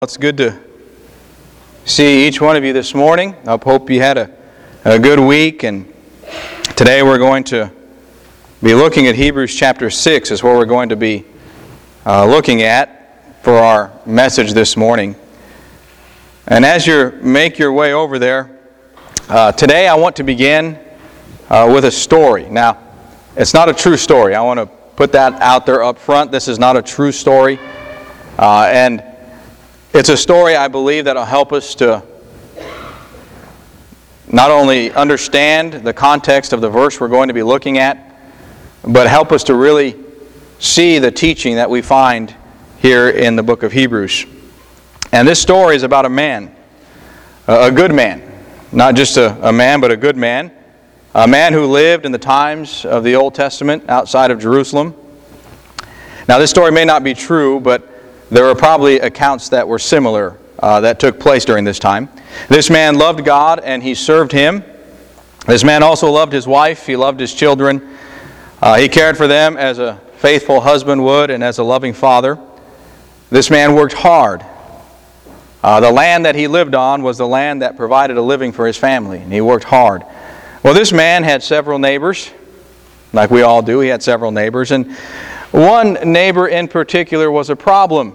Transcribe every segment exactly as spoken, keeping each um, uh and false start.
It's good to see each one of you this morning. I hope you had a, a good week, and today we're going to be looking at Hebrews chapter six is where we're going to be uh, looking at for our message this morning. And as you make your way over there, uh, today I want to begin uh, with a story. Now, it's not a true story. I want to put that out there up front. This is not a true story. Uh, and It's a story, I believe, that will help us to not only understand the context of the verse we're going to be looking at, but help us to really see the teaching that we find here in the book of Hebrews. And this story is about a man, a good man, not just a, a man, but a good man, a man who lived in the times of the Old Testament outside of Jerusalem. Now, this story may not be true, but there are probably accounts that were similar uh, that took place during this time. This man loved God and he served Him. This man also loved his wife. He loved his children. Uh, he cared for them as a faithful husband would and as a loving father. This man worked hard. Uh, the land that he lived on was the land that provided a living for his family, and he worked hard. Well, this man had several neighbors, like we all do. He had several neighbors, and one neighbor in particular was a problem.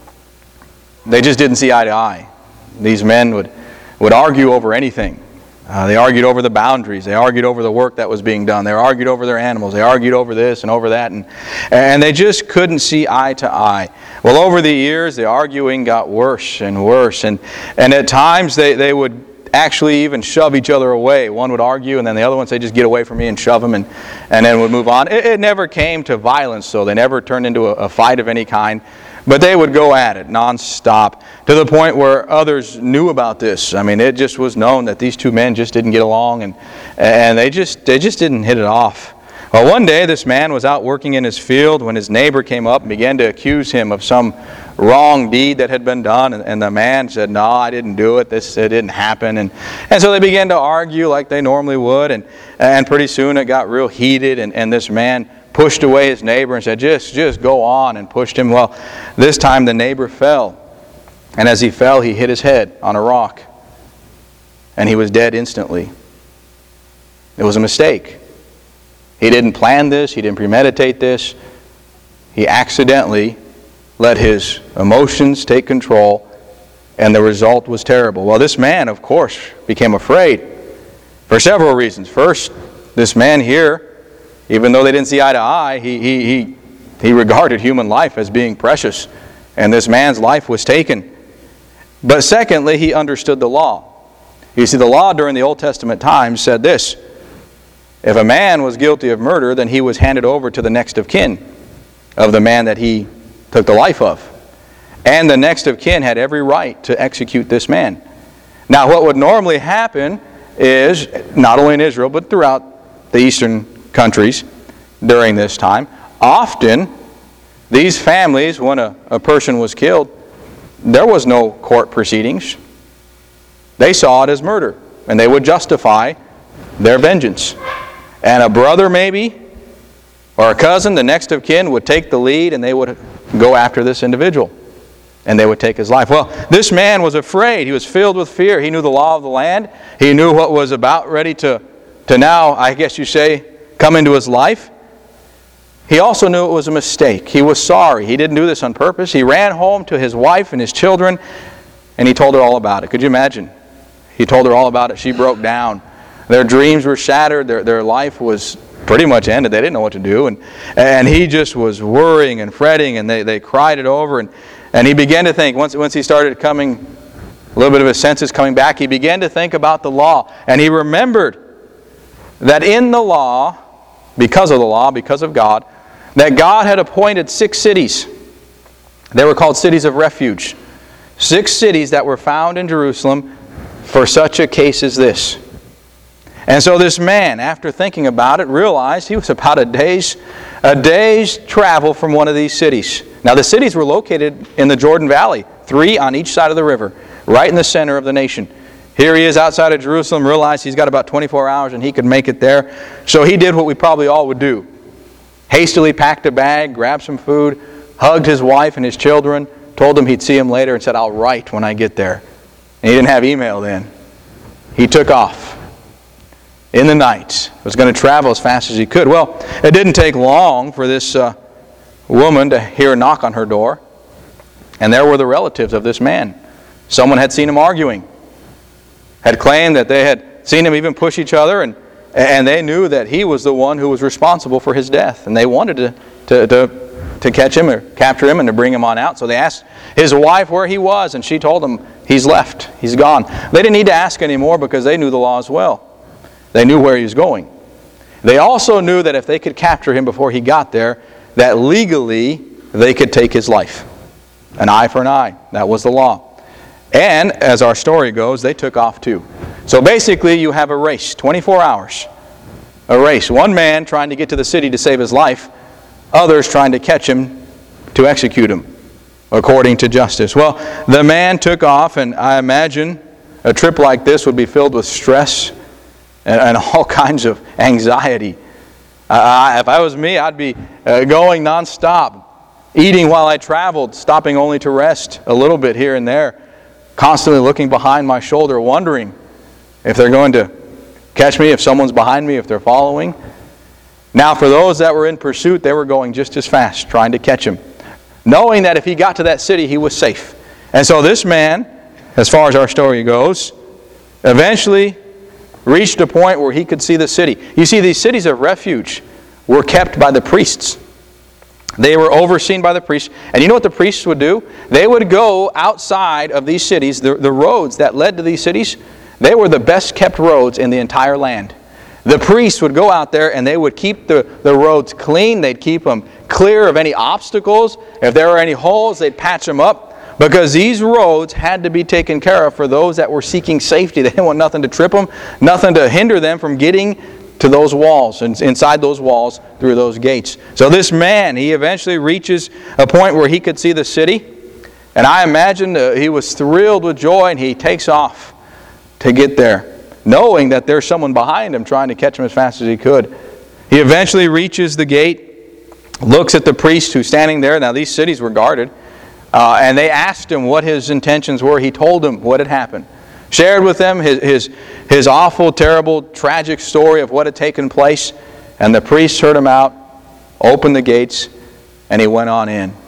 They just didn't see eye to eye. These men would, would argue over anything. Uh, they argued over the boundaries. They argued over the work that was being done. They argued over their animals. They argued over this and over that. And, and they just couldn't see eye to eye. Well, over the years, the arguing got worse and worse. And, and at times, they, they would actually even shove each other away. One would argue, and then the other one say, just get away from me, and shove them, and, and then would move on. It, it never came to violence, so they never turned into a, a fight of any kind. But they would go at it nonstop to the point where others knew about this. I mean, it just was known that these two men just didn't get along, and and they just they just didn't hit it off. Well, one day this man was out working in his field when his neighbor came up and began to accuse him of some wrong deed that had been done, and, and the man said, "No, I didn't do it. This it didn't happen." And and so they began to argue like they normally would, and and pretty soon it got real heated, and, and this man pushed away his neighbor and said, just, just go on, and pushed him. Well, this time the neighbor fell. And as he fell, he hit his head on a rock. And he was dead instantly. It was a mistake. He didn't plan this. He didn't premeditate this. He accidentally let his emotions take control, and the result was terrible. Well, this man, of course, became afraid for several reasons. First, this man here, even though they didn't see eye to eye, he, he, he, he regarded human life as being precious. And this man's life was taken. But secondly, he understood the law. You see, the law during the Old Testament times said this: if a man was guilty of murder, then he was handed over to the next of kin of the man that he took the life of. And the next of kin had every right to execute this man. Now, what would normally happen is, not only in Israel, but throughout the eastern countries during this time, often these families, when a, a person was killed, there was no court proceedings. They saw it as murder, and they would justify their vengeance. And a brother maybe, or a cousin, the next of kin, would take the lead, and they would go after this individual, and they would take his life. Well, this man was afraid. He was filled with fear. He knew the law of the land. He knew what was about ready to, to now, I guess you say, come into his life. He also knew it was a mistake. He was sorry. He didn't do this on purpose. He ran home to his wife and his children, and he told her all about it. Could you imagine? He told her all about it. She broke down. Their dreams were shattered. Their, their life was pretty much ended. They didn't know what to do. And, and he just was worrying and fretting, and they, they cried it over. And, and he began to think, once, once he started coming, a little bit of his senses coming back, he began to think about the law. And he remembered that in the law, because of the law, because of God, that God had appointed six cities. They were called cities of refuge. Six cities that were found in Jerusalem for such a case as this. And so this man, after thinking about it, realized he was about a day's, a day's travel from one of these cities. Now the cities were located in the Jordan Valley, three on each side of the river, right in the center of the nation. Here he is outside of Jerusalem, realized he's got about twenty-four hours and he could make it there. So he did what we probably all would do. Hastily packed a bag, grabbed some food, hugged his wife and his children, told him he'd see him later, and said, I'll write when I get there. And he didn't have email then. He took off in the night. Was going to travel as fast as he could. Well, it didn't take long for this uh, woman to hear a knock on her door. And there were the relatives of this man. Someone had seen him arguing. Had claimed that they had seen him even push each other, and, and they knew that he was the one who was responsible for his death. And they wanted to, to, to, to catch him or capture him and to bring him on out. So they asked his wife where he was, and she told them, he's left. He's gone. They didn't need to ask anymore because they knew the law as well. They knew where he was going. They also knew that if they could capture him before he got there, that legally they could take his life. An eye for an eye. That was the law. And, as our story goes, they took off too. So basically you have a race, twenty-four hours. A race. One man trying to get to the city to save his life, others trying to catch him to execute him according to justice. Well, the man took off, and I imagine a trip like this would be filled with stress and, and all kinds of anxiety. Uh, if I was me, I'd be uh, going nonstop, eating while I traveled, stopping only to rest a little bit here and there, constantly looking behind my shoulder, wondering if they're going to catch me, if someone's behind me, if they're following. Now, for those that were in pursuit, they were going just as fast, trying to catch him, knowing that if he got to that city, he was safe. And so this man, as far as our story goes, eventually reached a point where he could see the city. You see, these cities of refuge were kept by the priests. They were overseen by the priests. And you know what the priests would do? They would go outside of these cities, the, the roads that led to these cities. They were the best kept roads in the entire land. The priests would go out there and they would keep the, the roads clean. They'd keep them clear of any obstacles. If there were any holes, they'd patch them up. Because these roads had to be taken care of for those that were seeking safety. They didn't want nothing to trip them, nothing to hinder them from getting to those walls, and inside those walls, through those gates. So this man, he eventually reaches a point where he could see the city. And I imagine uh, he was thrilled with joy, and he takes off to get there, knowing that there's someone behind him trying to catch him as fast as he could. He eventually reaches the gate, looks at the priest who's standing there. Now these cities were guarded. Uh, and they asked him what his intentions were. He told them what had happened. Shared with them his, his, his awful, terrible, tragic story of what had taken place. And the priest heard him out, opened the gates, and he went on in.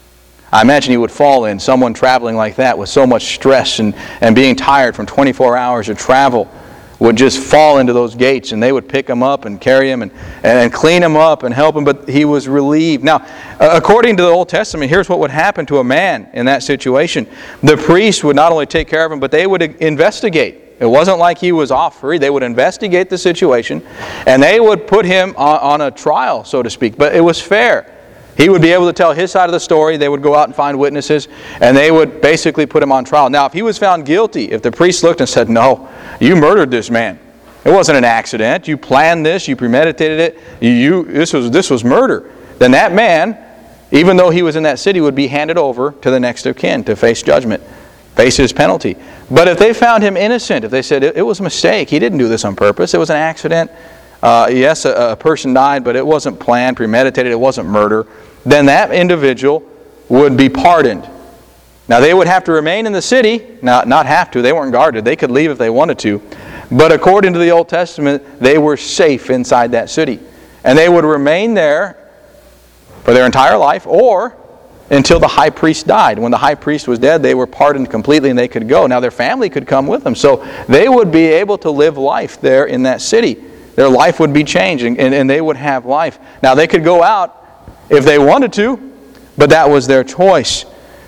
I imagine he would fall in, someone traveling like that with so much stress and, and being tired from twenty-four hours of travel would just fall into those gates, and they would pick him up and carry him and, and clean him up and help him, but he was relieved. Now, according to the Old Testament, here's what would happen to a man in that situation. The priest would not only take care of him, but they would investigate. It wasn't like he was off free. They would investigate the situation, and they would put him on, on a trial, so to speak. But it was fair. He would be able to tell his side of the story. They would go out and find witnesses, and they would basically put him on trial. Now, if he was found guilty, if the priest looked and said, no, you murdered this man. It wasn't an accident. You planned this. You premeditated it. You, you, this was, this was murder. Then that man, even though he was in that city, would be handed over to the next of kin to face judgment, face his penalty. But if they found him innocent, if they said it, it was a mistake, he didn't do this on purpose, it was an accident, uh, yes, a, a person died, but it wasn't planned, premeditated, it wasn't murder, then that individual would be pardoned. Now they would have to remain in the city, not, not have to, they weren't guarded, they could leave if they wanted to, but according to the Old Testament, they were safe inside that city. And they would remain there for their entire life, or until the high priest died. When the high priest was dead, they were pardoned completely and they could go. Now their family could come with them, so they would be able to live life there in that city. Their life would be changed, and, and they would have life. Now they could go out if they wanted to, but that was their choice.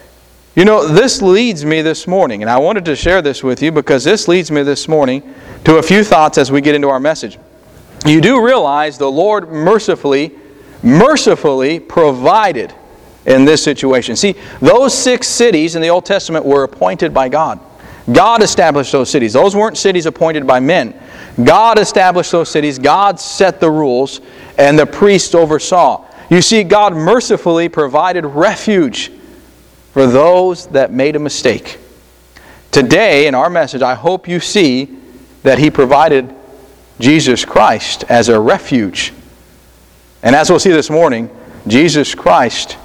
You know, this leads me this morning, and I wanted to share this with you because this leads me this morning to a few thoughts as we get into our message. You do realize the Lord mercifully, mercifully provided in this situation. See, those six cities in the Old Testament were appointed by God. God established those cities. Those weren't cities appointed by men. God established those cities. God set the rules, and the priests oversaw. You see, God mercifully provided refuge for those that made a mistake. Today, in our message, I hope you see that He provided Jesus Christ as a refuge. And as we'll see this morning, Jesus Christ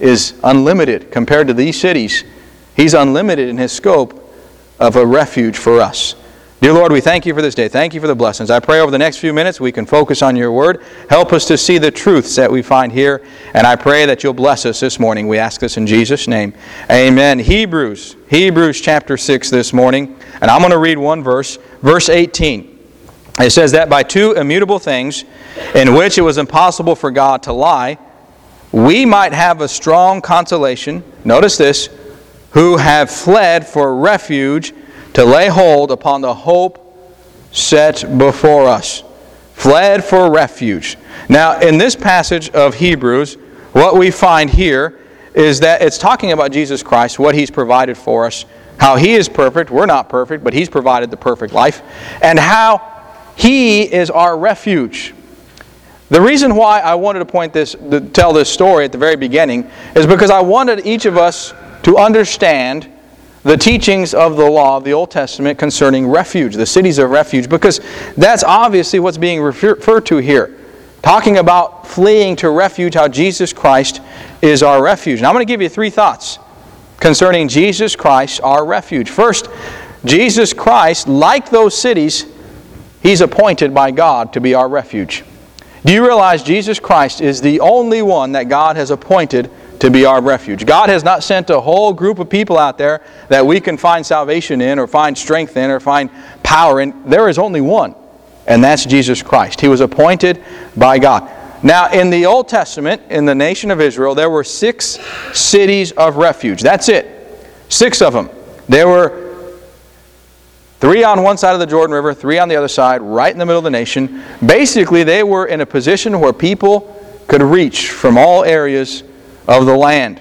is unlimited compared to these cities. He's unlimited in His scope of a refuge for us. Dear Lord, we thank You for this day. Thank You for the blessings. I pray over the next few minutes we can focus on Your Word. Help us to see the truths that we find here. And I pray that You'll bless us this morning. We ask this in Jesus' name. Amen. Hebrews, Hebrews chapter six this morning. And I'm going to read one verse, verse eighteen. It says that by two immutable things, in which it was impossible for God to lie, we might have a strong consolation, notice this, who have fled for refuge to lay hold upon the hope set before us. Fled for refuge. Now, in this passage of Hebrews, what we find here is that it's talking about Jesus Christ, what He's provided for us, how He is perfect. We're not perfect, but He's provided the perfect life, and how He is our refuge. The reason why I wanted to point this, to tell this story at the very beginning, is because I wanted each of us to understand the teachings of the law of the Old Testament concerning refuge, the cities of refuge, because that's obviously what's being referred to here. Talking about fleeing to refuge, how Jesus Christ is our refuge. Now I'm going to give you three thoughts concerning Jesus Christ, our refuge. First, Jesus Christ, like those cities, He's appointed by God to be our refuge. Do you realize Jesus Christ is the only one that God has appointed to be our refuge? God has not sent a whole group of people out there that we can find salvation in or find strength in or find power in. There is only one, and that's Jesus Christ. He was appointed by God. Now, in the Old Testament, in the nation of Israel, there were six cities of refuge. That's it. Six of them. There were three on one side of the Jordan River, three on the other side, right in the middle of the nation. Basically, they were in a position where people could reach from all areas of the land.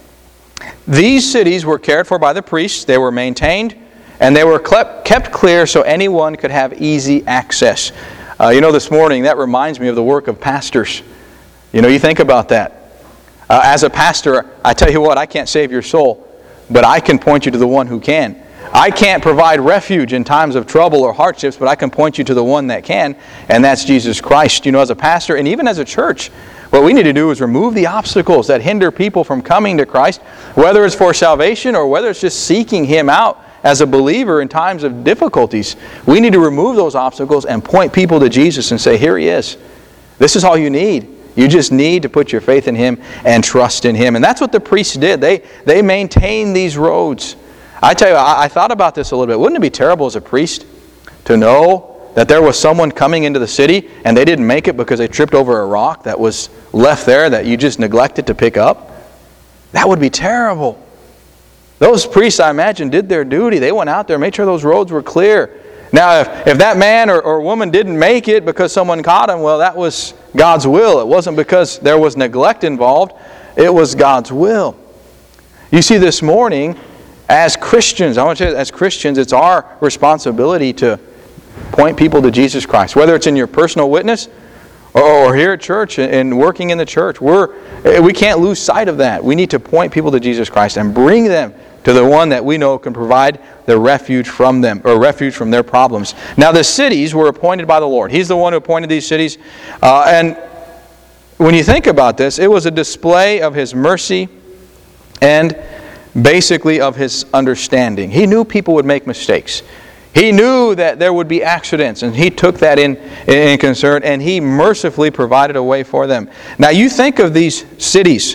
These cities were cared for by the priests. They were maintained, and they were kept clear so anyone could have easy access. Uh, you know, this morning, that reminds me of the work of pastors. You know, you think about that. Uh, as a pastor, I tell you what, I can't save your soul, but I can point you to the one who can. I can't provide refuge in times of trouble or hardships, but I can point you to the one that can, and that's Jesus Christ. You know, as a pastor, and even as a church, what we need to do is remove the obstacles that hinder people from coming to Christ, whether it's for salvation or whether it's just seeking Him out as a believer in times of difficulties. We need to remove those obstacles and point people to Jesus and say, here He is. This is all you need. You just need to put your faith in Him and trust in Him. And that's what the priests did. They, they maintained these roads. I tell you, I, I thought about this a little bit. Wouldn't it be terrible as a priest to know that there was someone coming into the city and they didn't make it because they tripped over a rock that was left there that you just neglected to pick up? That would be terrible. Those priests, I imagine, did their duty. They went out there, made sure those roads were clear. Now, if, if that man or, or woman didn't make it because someone caught him, well, that was God's will. It wasn't because there was neglect involved. It was God's will. You see, this morning, as Christians, I want to tell you, as Christians, it's our responsibility to point people to Jesus Christ. Whether it's in your personal witness or, or here at church and working in the church, we're, we can't lose sight of that. We need to point people to Jesus Christ and bring them to the one that we know can provide the refuge from them, or refuge from their problems. Now, the cities were appointed by the Lord. He's the one who appointed these cities. Uh, and when you think about this, it was a display of His mercy and basically of His understanding. He knew people would make mistakes. He knew that there would be accidents, and He took that in, in concern, and He mercifully provided a way for them. Now, you think of these cities.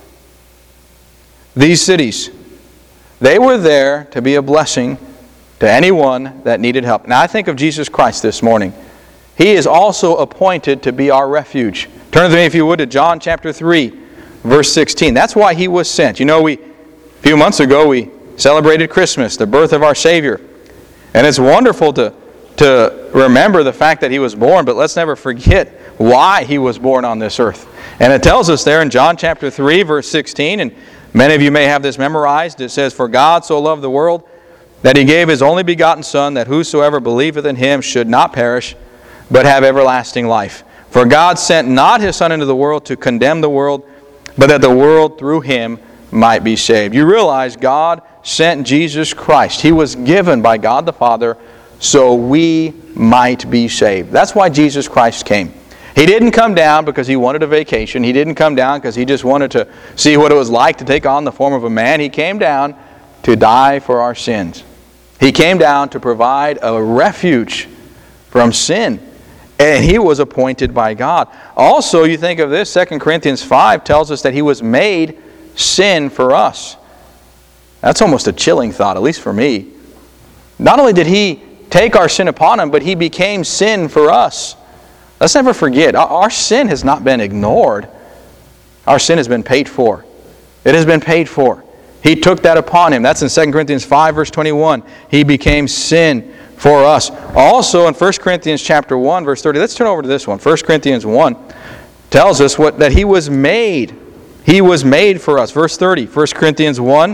These cities. They were there to be a blessing to anyone that needed help. Now, I think of Jesus Christ this morning. He is also appointed to be our refuge. Turn with me, if you would, to John chapter three, verse sixteen. That's why He was sent. You know, we a few months ago we celebrated Christmas, the birth of our Savior. And it's wonderful to, to remember the fact that He was born, but let's never forget why He was born on this earth. And it tells us there in John chapter three, verse sixteen, and many of you may have this memorized. It says, "For God so loved the world that He gave His only begotten Son, that whosoever believeth in Him should not perish, but have everlasting life. For God sent not His Son into the world to condemn the world, but that the world through Him might be saved." You realize God sent Jesus Christ. He was given by God the Father so we might be saved. That's why Jesus Christ came. He didn't come down because He wanted a vacation. He didn't come down because He just wanted to see what it was like to take on the form of a man. He came down to die for our sins. He came down to provide a refuge from sin. And He was appointed by God. Also, you think of this, Second Corinthians five tells us that He was made sin for us. That's almost a chilling thought, at least for me. Not only did He take our sin upon Him, but He became sin for us. Let's never forget, our sin has not been ignored. Our sin has been paid for. It has been paid for. He took that upon Him. That's in Second Corinthians five, verse twenty-one. He became sin for us. Also in First Corinthians chapter one, verse thirty, let's turn over to this one. First Corinthians one tells us what that He was made. He was made for us. Verse thirty, First Corinthians one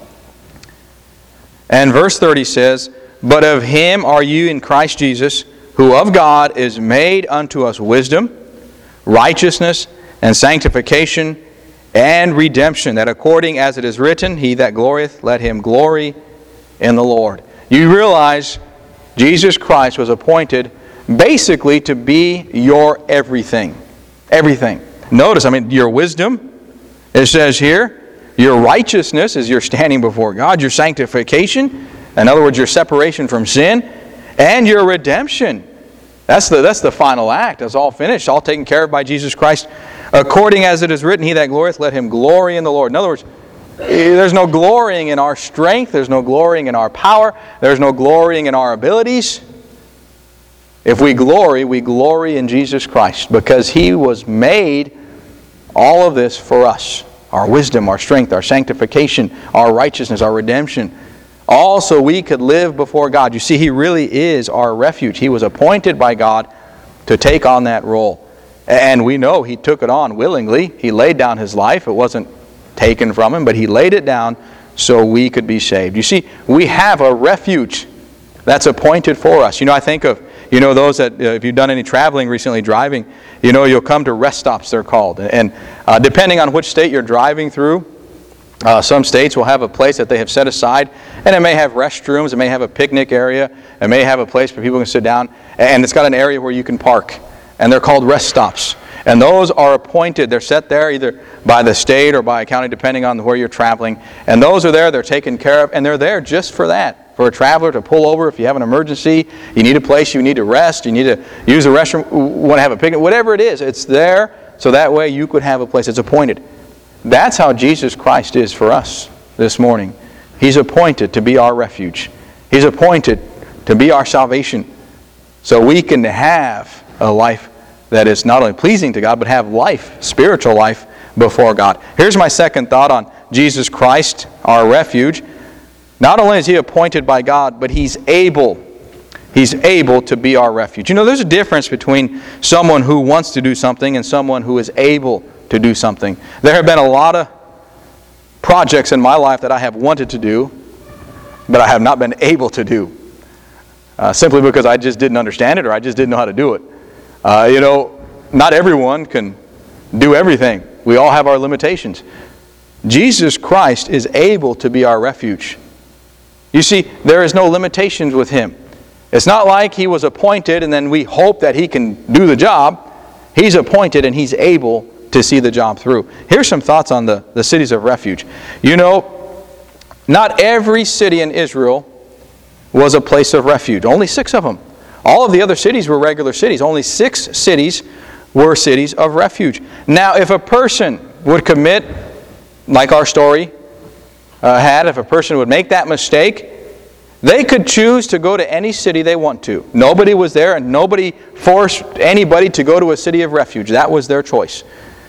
and verse thirty says, "But of Him are you in Christ Jesus, who of God is made unto us wisdom, righteousness, and sanctification, and redemption, that according as it is written, He that glorieth, let him glory in the Lord." You realize Jesus Christ was appointed basically to be your everything. Everything. Notice, I mean, your wisdom, it says here, your righteousness is your standing before God, your sanctification, in other words, your separation from sin, and your redemption. That's the, that's the final act. It's all finished, all taken care of by Jesus Christ. According as it is written, He that glorieth, let him glory in the Lord. In other words, there's no glorying in our strength. There's no glorying in our power. There's no glorying in our abilities. If we glory, we glory in Jesus Christ because He was made all of this for us. Our wisdom, our strength, our sanctification, our righteousness, our redemption. All so we could live before God. You see, He really is our refuge. He was appointed by God to take on that role. And we know He took it on willingly. He laid down His life. It wasn't taken from Him, but He laid it down so we could be saved. You see, we have a refuge that's appointed for us. You know, I think of, you know, those that, uh, if you've done any traveling recently, driving, you know, you'll come to rest stops, they're called. And uh, depending on which state you're driving through, uh, some states will have a place that they have set aside, and it may have restrooms, it may have a picnic area, it may have a place where people can sit down, and it's got an area where you can park. And they're called rest stops. And those are appointed. They're set there either by the state or by a county, depending on where you're traveling. And those are there. They're taken care of. And they're there just for that. For a traveler to pull over if you have an emergency, you need a place, you need to rest, you need to use a restroom, want to have a picnic, whatever it is. It's there so that way you could have a place. It's appointed. That's how Jesus Christ is for us this morning. He's appointed to be our refuge. He's appointed to be our salvation. So we can have a life that is not only pleasing to God, but have life, spiritual life, before God. Here's my second thought on Jesus Christ, our refuge. Not only is He appointed by God, but He's able. He's able to be our refuge. You know, there's a difference between someone who wants to do something and someone who is able to do something. There have been a lot of projects in my life that I have wanted to do, but I have not been able to do. Uh, simply because I just didn't understand it or I just didn't know how to do it. Uh, you know, not everyone can do everything. We all have our limitations. Jesus Christ is able to be our refuge. You see, there is no limitations with Him. It's not like He was appointed and then we hope that He can do the job. He's appointed and He's able to see the job through. Here's some thoughts on the, the cities of refuge. You know, not every city in Israel was a place of refuge. Only six of them. All of the other cities were regular cities. Only six cities were cities of refuge. Now, if a person would commit, like our story uh, had, if a person would make that mistake, they could choose to go to any city they want to. Nobody was there and nobody forced anybody to go to a city of refuge. That was their choice.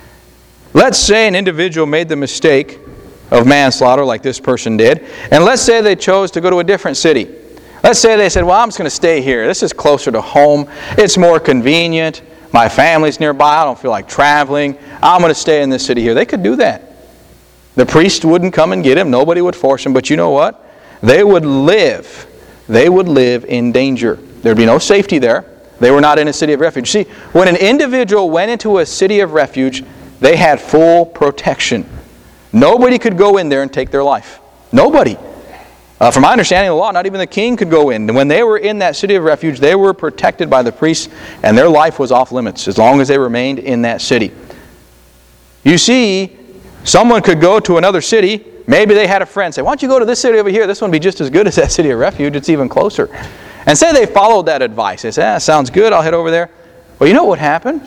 Let's say an individual made the mistake of manslaughter like this person did, and let's say they chose to go to a different city. Let's say they said, well, I'm just going to stay here. This is closer to home. It's more convenient. My family's nearby. I don't feel like traveling. I'm going to stay in this city here. They could do that. The priest wouldn't come and get him. Nobody would force him. But you know what? They would live. They would live in danger. There'd be no safety there. They were not in a city of refuge. See, when an individual went into a city of refuge, they had full protection. Nobody could go in there and take their life. Nobody. Uh, from my understanding of the law, not even the king could go in. And when they were in that city of refuge, they were protected by the priests, and their life was off limits as long as they remained in that city. You see, someone could go to another city. Maybe they had a friend say, why don't you go to this city over here? This one would be just as good as that city of refuge. It's even closer. And say they followed that advice. They said, ah, sounds good. I'll head over there. Well, you know what would happen?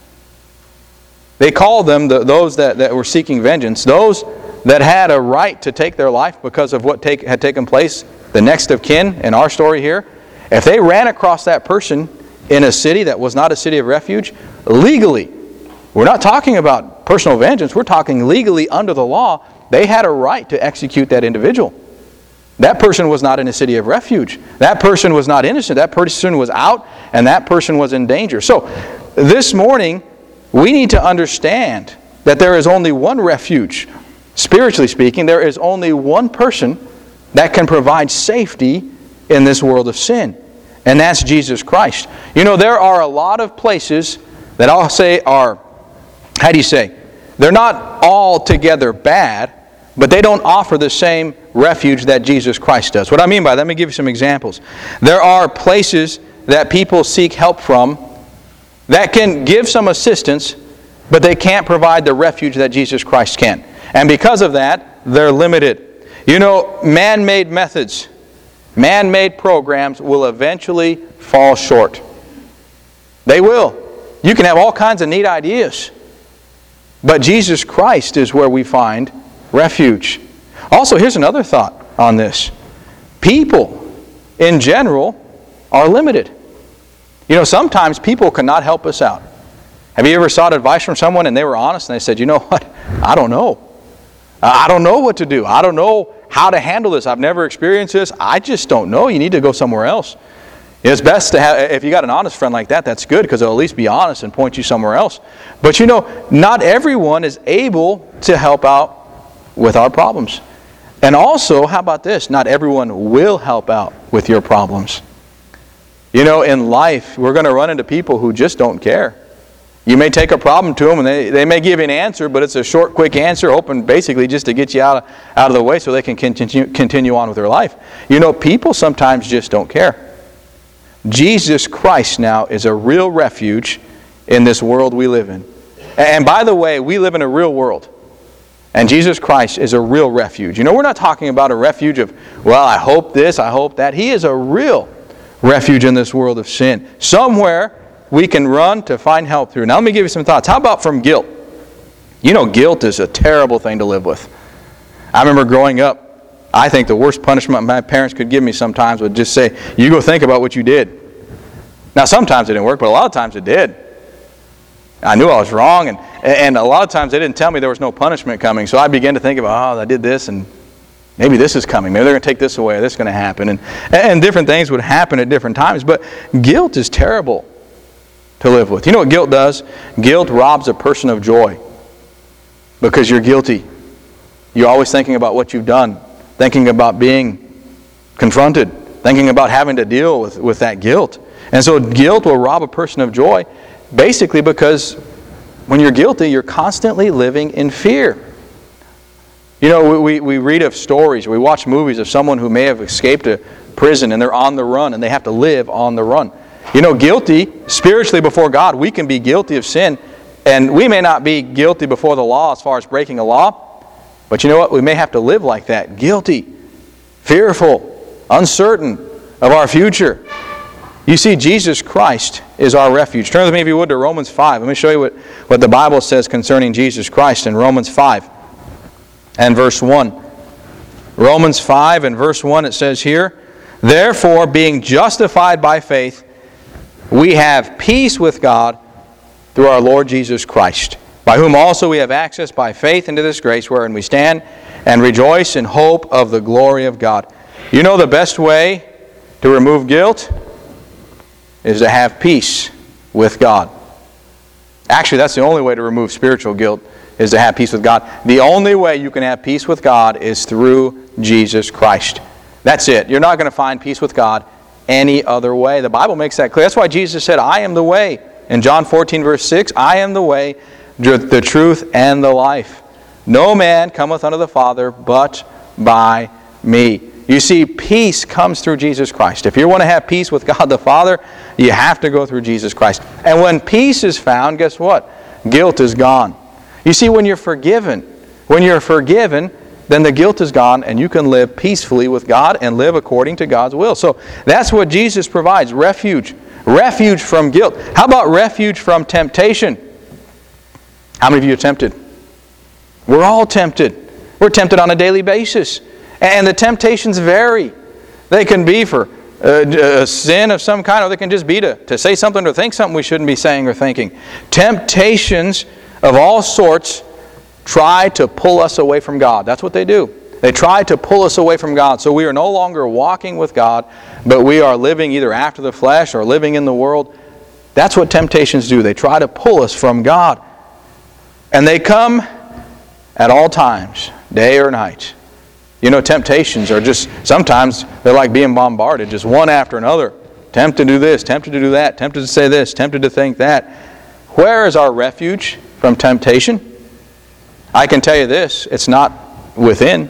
They called them, the, those that, that were seeking vengeance, those that had a right to take their life because of what take, had taken place, the next of kin in our story here. If they ran across that person in a city that was not a city of refuge, legally, we're not talking about personal vengeance, we're talking legally under the law, they had a right to execute that individual. That person was not in a city of refuge. That person was not innocent. That person was out, and that person was in danger. So, this morning, we need to understand that there is only one refuge. Spiritually speaking, there is only one person that can provide safety in this world of sin, and that's Jesus Christ. You know, there are a lot of places that I'll say are, how do you say, they're not altogether bad, but they don't offer the same refuge that Jesus Christ does. What I mean by that, let me give you some examples. There are places that people seek help from that can give some assistance, but they can't provide the refuge that Jesus Christ can. And because of that, they're limited. You know, man-made methods, man-made programs will eventually fall short. They will. You can have all kinds of neat ideas, but Jesus Christ is where we find refuge. Also, here's another thought on this. People, in general, are limited. You know, sometimes people cannot help us out. Have you ever sought advice from someone and they were honest and they said, you know what, I don't know. I don't know what to do. I don't know how to handle this. I've never experienced this. I just don't know. You need to go somewhere else. It's best to have, if you got an honest friend like that, that's good because they'll at least be honest and point you somewhere else. But you know, not everyone is able to help out with our problems. And also, how about this? Not everyone will help out with your problems. You know, in life, we're going to run into people who just don't care. You may take a problem to them and they, they may give you an answer, but it's a short, quick answer, open basically just to get you out of, out of the way so they can continue, continue on with their life. You know, people sometimes just don't care. Jesus Christ now is a real refuge in this world we live in. And by the way, we live in a real world. And Jesus Christ is a real refuge. You know, we're not talking about a refuge of, well, I hope this, I hope that. He is a real refuge in this world of sin. Somewhere we can run to find help through. Now let me give you some thoughts. How about from guilt? You know, guilt is a terrible thing to live with. I remember growing up, I think the worst punishment my parents could give me sometimes would just say, you go think about what you did. Now sometimes it didn't work, but a lot of times it did. I knew I was wrong, and, and a lot of times they didn't tell me there was no punishment coming, so I began to think about, oh, I did this, and maybe this is coming. Maybe they're going to take this away, or this is going to happen. And, and different things would happen at different times, but guilt is terrible to live with. You know what guilt does? Guilt robs a person of joy because you're guilty. You're always thinking about what you've done, thinking about being confronted, thinking about having to deal with, with that guilt. And so guilt will rob a person of joy basically because when you're guilty, you're constantly living in fear. You know, we, we read of stories, we watch movies of someone who may have escaped a prison and they're on the run and they have to live on the run. You know, guilty, spiritually before God, we can be guilty of sin, and we may not be guilty before the law as far as breaking a law, but you know what? We may have to live like that, guilty, fearful, uncertain of our future. You see, Jesus Christ is our refuge. Turn with me, if you would, to Romans five. Let me show you what, what the Bible says concerning Jesus Christ in Romans five and verse one. Romans five and verse one, it says here, therefore, being justified by faith, we have peace with God through our Lord Jesus Christ, by whom also we have access by faith into this grace wherein we stand and rejoice in hope of the glory of God. You know the best way to remove guilt is to have peace with God. Actually, that's the only way to remove spiritual guilt, is to have peace with God. The only way you can have peace with God is through Jesus Christ. That's it. You're not going to find peace with God any other way. The Bible makes that clear. That's why Jesus said, I am the way. In John fourteen, verse six, I am the way, the truth, and the life. No man cometh unto the Father but by me. You see, peace comes through Jesus Christ. If you want to have peace with God the Father, you have to go through Jesus Christ. And when peace is found, guess what? Guilt is gone. You see, when you're forgiven, when you're forgiven, then the guilt is gone and you can live peacefully with God and live according to God's will. So that's what Jesus provides, refuge. Refuge from guilt. How about refuge from temptation? How many of you are tempted? We're all tempted. We're tempted on a daily basis. And the temptations vary. They can be for a, a sin of some kind, or they can just be to, to say something or think something we shouldn't be saying or thinking. Temptations of all sorts try to pull us away from God. That's what they do. They try to pull us away from God. So we are no longer walking with God, but we are living either after the flesh or living in the world. That's what temptations do. They try to pull us from God. And they come at all times, day or night. You know, temptations are just, sometimes they're like being bombarded, just one after another. Tempted to do this, tempted to do that, tempted to say this, tempted to think that. Where is our refuge from temptation? I can tell you this, it's not within.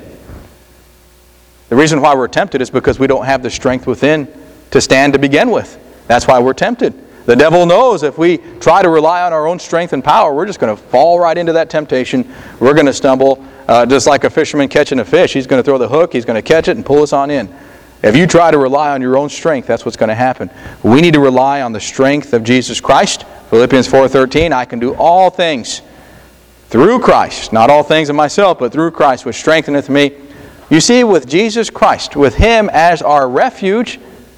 The reason why we're tempted is because we don't have the strength within to stand to begin with. That's why we're tempted. The devil knows if we try to rely on our own strength and power, we're just going to fall right into that temptation. We're going to stumble, uh, just like a fisherman catching a fish. He's going to throw the hook, he's going to catch it and pull us on in. If you try to rely on your own strength, that's what's going to happen. We need to rely on the strength of Jesus Christ. Philippians four thirteen, I can do all things through Christ. Not all things of myself, but through Christ, which strengtheneth me. You see, with Jesus Christ, with Him as our refuge,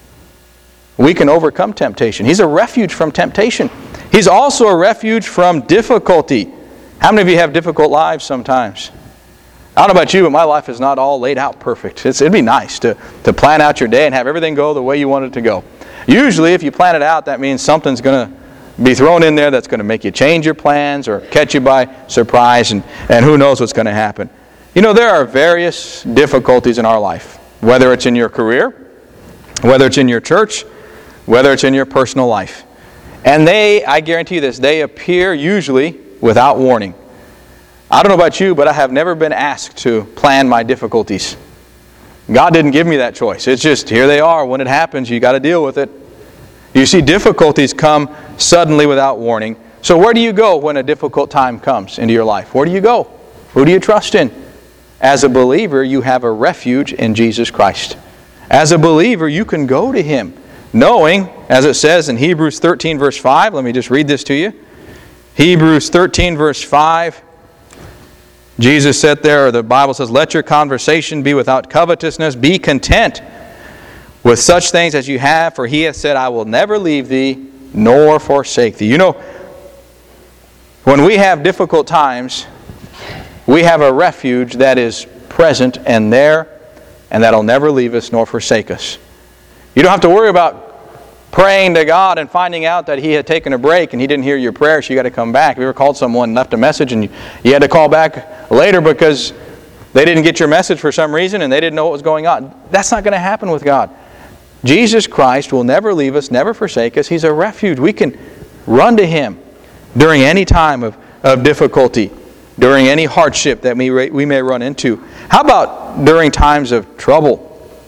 we can overcome temptation. He's a refuge from temptation. He's also a refuge from difficulty. How many of you have difficult lives sometimes? I don't know about you, but my life is not all laid out perfect. It's, it'd be nice to, to plan out your day and have everything go the way you want it to go. Usually, if you plan it out, that means something's going to be thrown in there that's going to make you change your plans or catch you by surprise, and, and who knows what's going to happen. You know, there are various difficulties in our life, whether it's in your career, whether it's in your church, whether it's in your personal life. And they, I guarantee you this, they appear usually without warning. I don't know about you, but I have never been asked to plan my difficulties. God didn't give me that choice. It's just, here they are. When it happens, you got to deal with it. You see, difficulties come suddenly without warning. So where do you go when a difficult time comes into your life? Where do you go? Who do you trust in? As a believer, you have a refuge in Jesus Christ. As a believer, you can go to Him, knowing, as it says in Hebrews thirteen, verse five, let me just read this to you. Hebrews thirteen, verse five, Jesus said there, or the Bible says, let your conversation be without covetousness, be content with such things as you have, for He hath said, I will never leave thee, nor forsake thee. You know, when we have difficult times, we have a refuge that is present and there, and that'll never leave us nor forsake us. You don't have to worry about praying to God and finding out that He had taken a break and He didn't hear your prayer, so you got to come back. Have you ever called someone and left a message and you, you had to call back later because they didn't get your message for some reason and they didn't know what was going on? That's not going to happen with God. Jesus Christ will never leave us, never forsake us. He's a refuge. We can run to Him during any time of, of difficulty, during any hardship that we, we may run into. How about during times of trouble?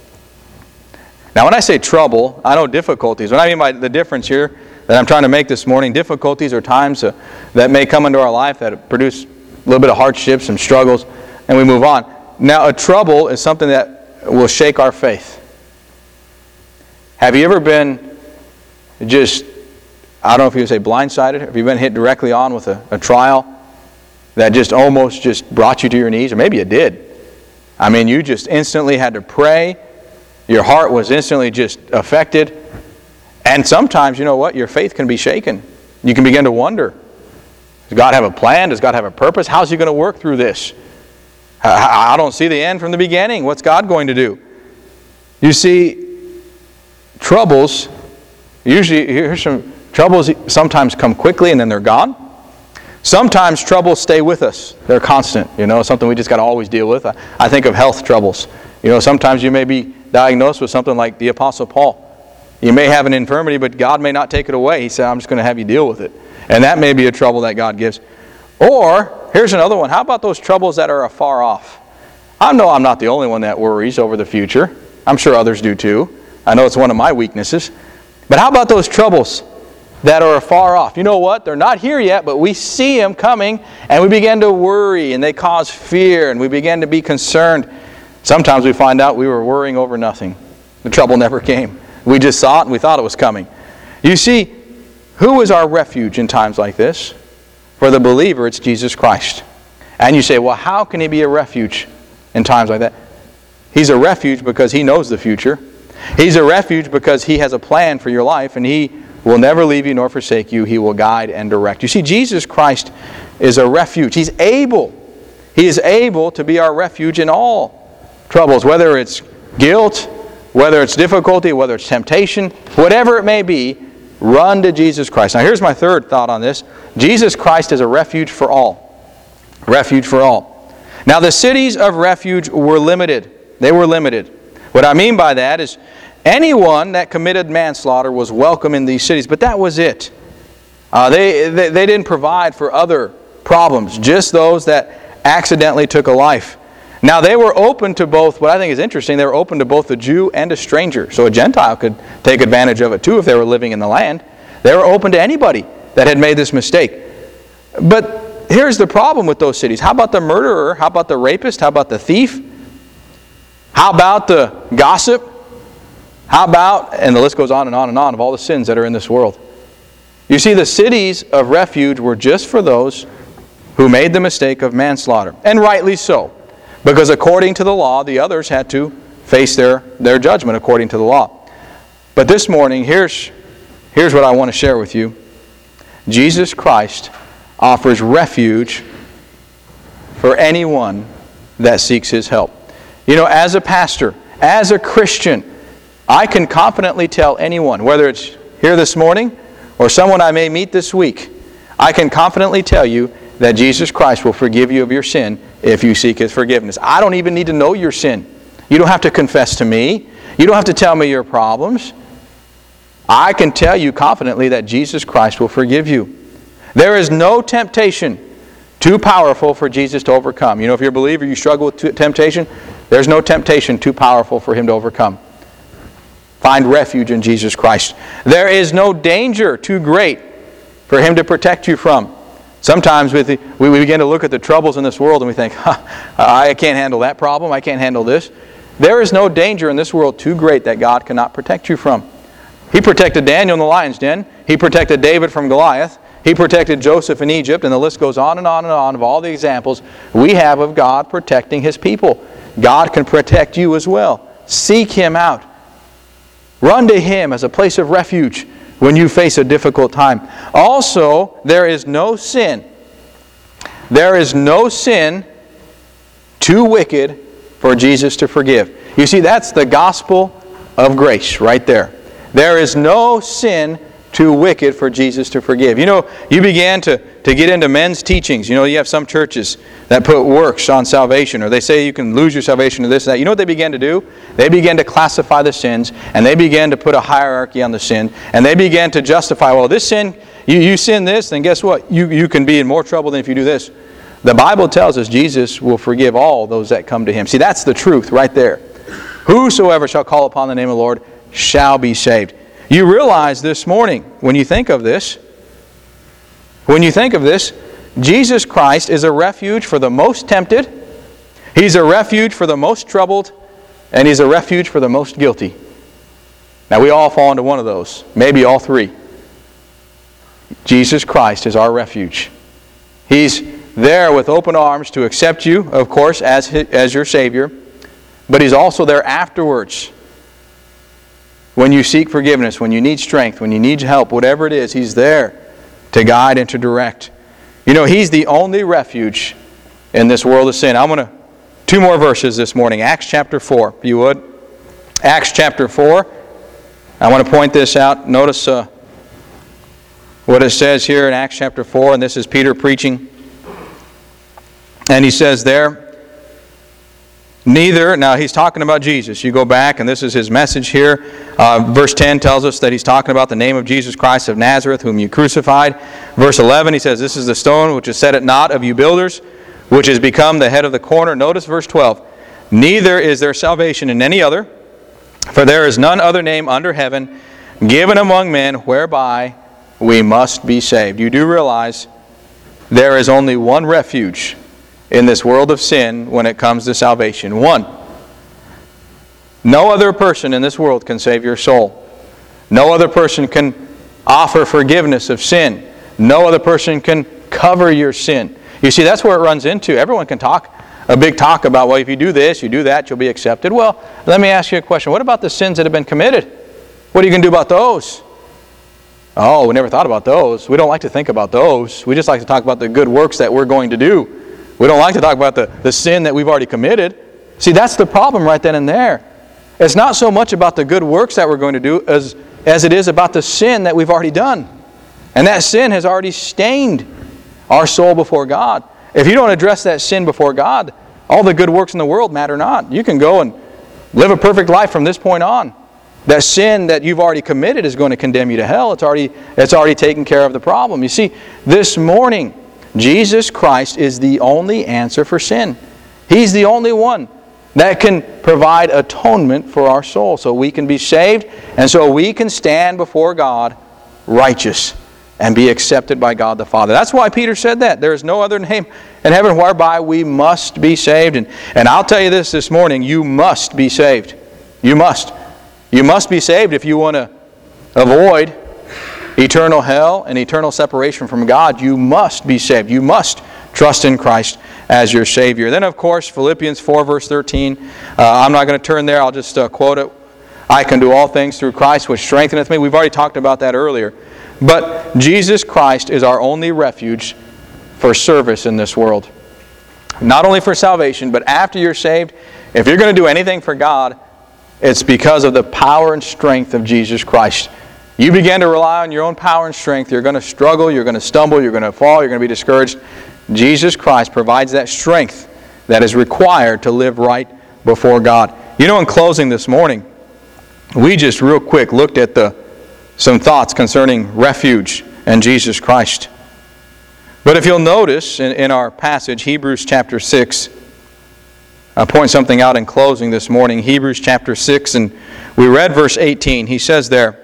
Now, when I say trouble, I know difficulties. What I mean by the difference here that I'm trying to make this morning, difficulties are times uh, that may come into our life that produce a little bit of hardships and struggles, and we move on. Now, a trouble is something that will shake our faith. Have you ever been just, I don't know if you would say blindsided, have you been hit directly on with a, a trial that just almost just brought you to your knees? Or maybe it did. I mean, you just instantly had to pray. Your heart was instantly just affected. And sometimes, you know what? Your faith can be shaken. You can begin to wonder, does God have a plan? Does God have a purpose? How's He going to work through this? I don't see the end from the beginning. What's God going to do? You see, troubles, usually, here's some troubles sometimes come quickly and then they're gone. Sometimes troubles stay with us. They're constant. You know, something we just got to always deal with. I, I think of health troubles. You know, sometimes you may be diagnosed with something like the Apostle Paul. You may have an infirmity, but God may not take it away. He said, I'm just going to have you deal with it. And that may be a trouble that God gives. Or, here's another one. How about those troubles that are afar off? I know I'm not the only one that worries over the future. I'm sure others do too. I know it's one of my weaknesses. But how about those troubles that are afar off? You know what? They're not here yet, but we see them coming, and we begin to worry, and they cause fear, and we begin to be concerned. Sometimes we find out we were worrying over nothing. The trouble never came. We just saw it, and we thought it was coming. You see, who is our refuge in times like this? For the believer, it's Jesus Christ. And you say, well, how can He be a refuge in times like that? He's a refuge because He knows the future. He's a refuge because He has a plan for your life, and He will never leave you nor forsake you. He will guide and direct. You see, Jesus Christ is a refuge. He's able. He is able to be our refuge in all troubles, whether it's guilt, whether it's difficulty, whether it's temptation, whatever it may be, run to Jesus Christ. Now here's my third thought on this. Jesus Christ is a refuge for all. Refuge for all. Now the cities of refuge were limited. They were limited. What I mean by that is anyone that committed manslaughter was welcome in these cities, but that was it. Uh, they, they, they didn't provide for other problems, just those that accidentally took a life. Now they were open to both, what I think is interesting, they were open to both a Jew and a stranger. So a Gentile could take advantage of it too if they were living in the land. They were open to anybody that had made this mistake. But here's the problem with those cities. How about the murderer? How about the rapist? How about the thief? How about the gossip? How about, and the list goes on and on and on, of all the sins that are in this world. You see, the cities of refuge were just for those who made the mistake of manslaughter. And rightly so. Because according to the law, the others had to face their, their judgment according to the law. But this morning, here's, here's what I want to share with you. Jesus Christ offers refuge for anyone that seeks His help. You know, as a pastor, as a Christian, I can confidently tell anyone, whether it's here this morning or someone I may meet this week, I can confidently tell you that Jesus Christ will forgive you of your sin if you seek His forgiveness. I don't even need to know your sin. You don't have to confess to me. You don't have to tell me your problems. I can tell you confidently that Jesus Christ will forgive you. There is no temptation too powerful for Jesus to overcome. You know, if you're a believer, you struggle with temptation, there's no temptation too powerful for Him to overcome. Find refuge in Jesus Christ. There is no danger too great for Him to protect you from. Sometimes we begin to look at the troubles in this world and we think, huh, I can't handle that problem, I can't handle this. There is no danger in this world too great that God cannot protect you from. He protected Daniel in the lion's den. He protected David from Goliath. He protected Joseph in Egypt, and the list goes on and on and on of all the examples we have of God protecting His people. God can protect you as well. Seek Him out. Run to Him as a place of refuge when you face a difficult time. Also, there is no sin. There is no sin too wicked for Jesus to forgive. You see, that's the gospel of grace right there. There is no sin too wicked for Jesus to forgive. You know, you began to, to get into men's teachings. You know, you have some churches that put works on salvation, or they say you can lose your salvation to this and that. You know what they began to do? They began to classify the sins, and they began to put a hierarchy on the sin, and they began to justify, well, this sin, you, you sin this, then guess what? You, you can be in more trouble than if you do this. The Bible tells us Jesus will forgive all those that come to Him. See, that's the truth right there. Whosoever shall call upon the name of the Lord shall be saved. You realize this morning, when you think of this, when you think of this, Jesus Christ is a refuge for the most tempted, He's a refuge for the most troubled, and He's a refuge for the most guilty. Now we all fall into one of those, maybe all three. Jesus Christ is our refuge. He's there with open arms to accept you, of course, as, his, as your Savior, but He's also there afterwards. When you seek forgiveness, when you need strength, when you need help, whatever it is, He's there to guide and to direct. You know, He's the only refuge in this world of sin. I'm going to, two more verses this morning. Acts chapter four, if you would. Acts chapter four. I want to point this out. Notice uh, what it says here in Acts chapter four, and this is Peter preaching. And he says there, neither, now he's talking about Jesus. You go back, and this is his message here. Uh, verse ten tells us that he's talking about the name of Jesus Christ of Nazareth, whom you crucified. Verse eleven, he says, this is the stone which is set at naught of you builders, which has become the head of the corner. Notice verse twelve. neither is there salvation in any other, for there is none other name under heaven given among men whereby we must be saved. You do realize there is only one refuge in this world of sin when it comes to salvation. One. No other person in this world can save your soul. No other person can offer forgiveness of sin. No other person can cover your sin. You see, that's where it runs into. Everyone can talk a big talk about, well, if you do this, you do that, you'll be accepted. Well, let me ask you a question. What about the sins that have been committed? What are you going to do about those? Oh, we never thought about those. We don't like to think about those. We just like to talk about the good works that we're going to do. We don't like to talk about the, the sin that we've already committed. See, that's the problem right then and there. It's not so much about the good works that we're going to do as, as it is about the sin that we've already done. And that sin has already stained our soul before God. If you don't address that sin before God, all the good works in the world matter not. You can go and live a perfect life from this point on. That sin that you've already committed is going to condemn you to hell. It's already, it's already taken care of the problem. You see, this morning, Jesus Christ is the only answer for sin. He's the only one that can provide atonement for our soul so we can be saved and so we can stand before God righteous and be accepted by God the Father. That's why Peter said that. There is no other name in heaven whereby we must be saved. And, and I'll tell you this this morning, you must be saved. You must. You must be saved if you want to avoid eternal hell and eternal separation from God. You must be saved. You must trust in Christ as your Savior. Then, of course, Philippians four, verse thirteen. Uh, I'm not going to turn there. I'll just uh, quote it. I can do all things through Christ, which strengtheneth me. We've already talked about that earlier. But Jesus Christ is our only refuge for service in this world. Not only for salvation, but after you're saved, if you're going to do anything for God, it's because of the power and strength of Jesus Christ. You begin to rely on your own power and strength, you're going to struggle, you're going to stumble, you're going to fall, you're going to be discouraged. Jesus Christ provides that strength that is required to live right before God. You know, in closing this morning, we just real quick looked at the some thoughts concerning refuge and Jesus Christ. But if you'll notice in, in our passage, Hebrews chapter six, I'll point something out in closing this morning. Hebrews chapter six, and we read verse eighteen. He says there,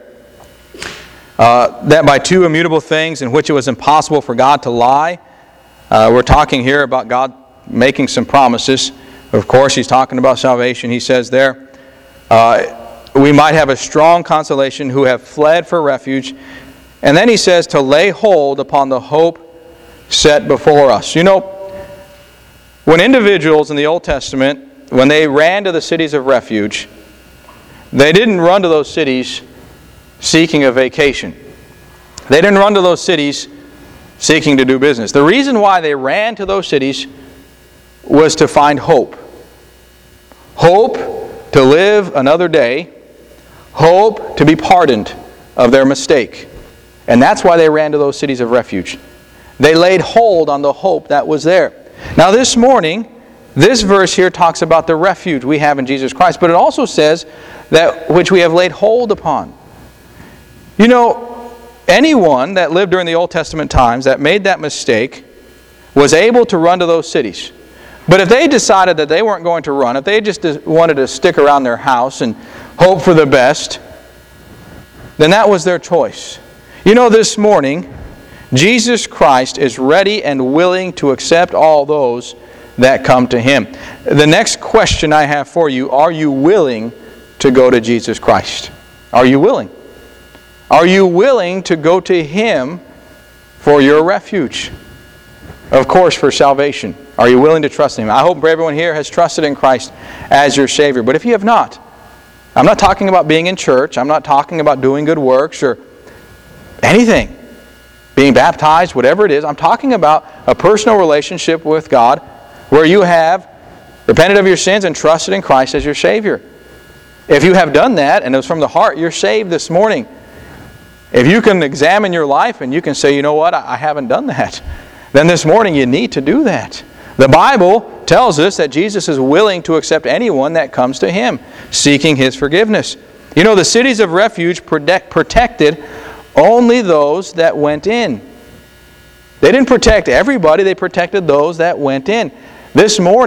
uh, that by two immutable things in which it was impossible for God to lie. Uh, we're talking here about God making some promises. Of course, He's talking about salvation. He says there, uh, we might have a strong consolation who have fled for refuge. And then he says to lay hold upon the hope set before us. You know, when individuals in the Old Testament, when they ran to the cities of refuge, they didn't run to those cities seeking a vacation. They didn't run to those cities seeking to do business. The reason why they ran to those cities was to find hope. Hope to live another day. Hope to be pardoned of their mistake. And that's why they ran to those cities of refuge. They laid hold on the hope that was there. Now this morning, this verse here talks about the refuge we have in Jesus Christ, but it also says that which we have laid hold upon. You know, anyone that lived during the Old Testament times that made that mistake was able to run to those cities. But if they decided that they weren't going to run, if they just wanted to stick around their house and hope for the best, then that was their choice. You know, this morning, Jesus Christ is ready and willing to accept all those that come to Him. The next question I have for you, are you willing to go to Jesus Christ? Are you willing? Are you willing to go to Him for your refuge? Of course, for salvation. Are you willing to trust Him? I hope everyone here has trusted in Christ as your Savior. But if you have not, I'm not talking about being in church. I'm not talking about doing good works or anything. Being baptized, whatever it is. I'm talking about a personal relationship with God where you have repented of your sins and trusted in Christ as your Savior. If you have done that and it was from the heart, you're saved this morning. If you can examine your life and you can say, you know what, I haven't done that, then this morning you need to do that. The Bible tells us that Jesus is willing to accept anyone that comes to Him, seeking His forgiveness. You know, the cities of refuge protect, protected only those that went in. They didn't protect everybody, they protected those that went in. This morning,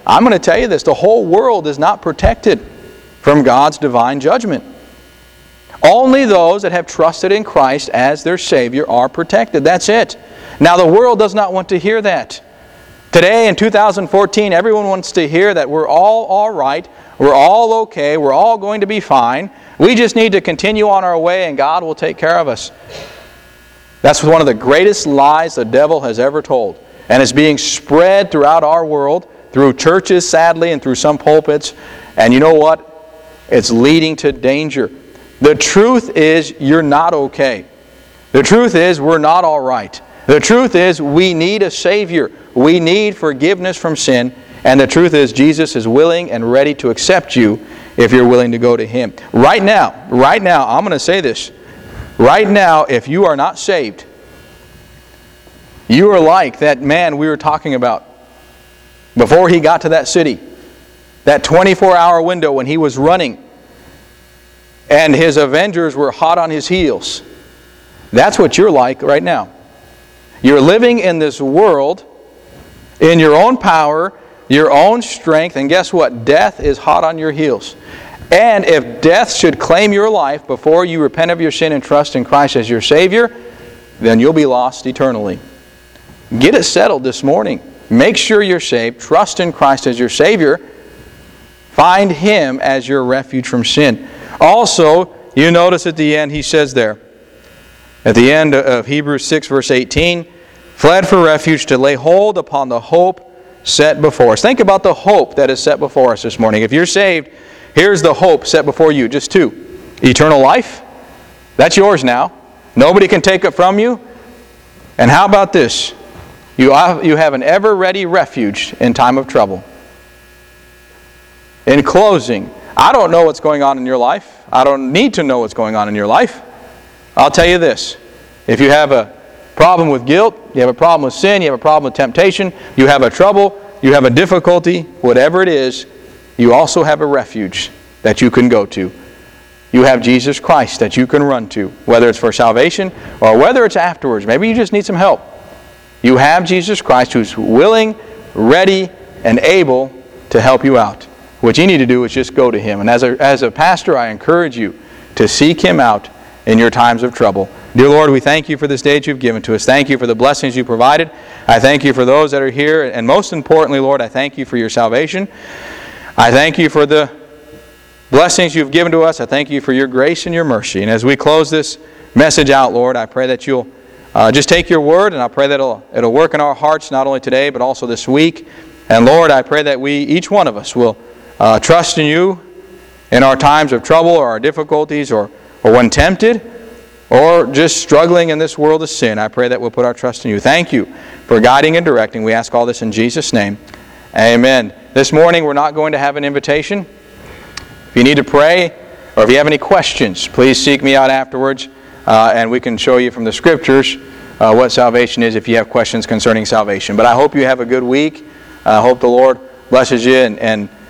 I'm going to tell you this, the whole world is not protected from God's divine judgment. Only those that have trusted in Christ as their Savior are protected. That's it. Now the world does not want to hear that. Today in two thousand fourteen, everyone wants to hear that we're all all right, we're all okay, we're all going to be fine. We just need to continue on our way and God will take care of us. That's one of the greatest lies the devil has ever told. And it's being spread throughout our world, through churches sadly and through some pulpits. And you know what? It's leading to danger. The truth is you're not okay. The truth is we're not all right. The truth is we need a Savior. We need forgiveness from sin. And the truth is Jesus is willing and ready to accept you if you're willing to go to Him. Right now, right now, I'm going to say this. Right now, if you are not saved, you are like that man we were talking about before he got to that city. That twenty-four hour window when he was running and his avengers were hot on his heels. That's what you're like right now. You're living in this world in your own power, your own strength, and guess what? Death is hot on your heels. And if death should claim your life before you repent of your sin and trust in Christ as your Savior, then you'll be lost eternally. Get it settled this morning. Make sure you're saved. Trust in Christ as your Savior. Find Him as your refuge from sin. Also, you notice at the end, he says there, at the end of Hebrews six verse eighteen, fled for refuge to lay hold upon the hope set before us. Think about the hope that is set before us this morning. If you're saved, here's the hope set before you. Just two. Eternal life. That's yours now. Nobody can take it from you. And how about this? You you have an ever-ready refuge in time of trouble. In closing, I don't know what's going on in your life. I don't need to know what's going on in your life. I'll tell you this. If you have a problem with guilt, you have a problem with sin, you have a problem with temptation, you have a trouble, you have a difficulty, whatever it is, you also have a refuge that you can go to. You have Jesus Christ that you can run to, whether it's for salvation or whether it's afterwards. Maybe you just need some help. You have Jesus Christ who's willing, ready, and able to help you out. What you need to do is just go to Him. And as a, as a pastor, I encourage you to seek Him out in your times of trouble. Dear Lord, we thank You for this day that You've given to us. Thank You for the blessings You provided. I thank You for those that are here. And most importantly, Lord, I thank You for Your salvation. I thank You for the blessings You've given to us. I thank You for Your grace and Your mercy. And as we close this message out, Lord, I pray that You'll uh, just take Your word, and I pray that it'll, it'll work in our hearts not only today but also this week. And Lord, I pray that we, each one of us, will uh, trust in You in our times of trouble or our difficulties or, or when tempted or just struggling in this world of sin. I pray that we'll put our trust in You. Thank You for guiding and directing. We ask all this in Jesus' name. Amen. This morning we're not going to have an invitation. If you need to pray or if you have any questions, please seek me out afterwards uh, and we can show you from the Scriptures uh, what salvation is if you have questions concerning salvation. But I hope you have a good week. I hope the Lord blesses you and, and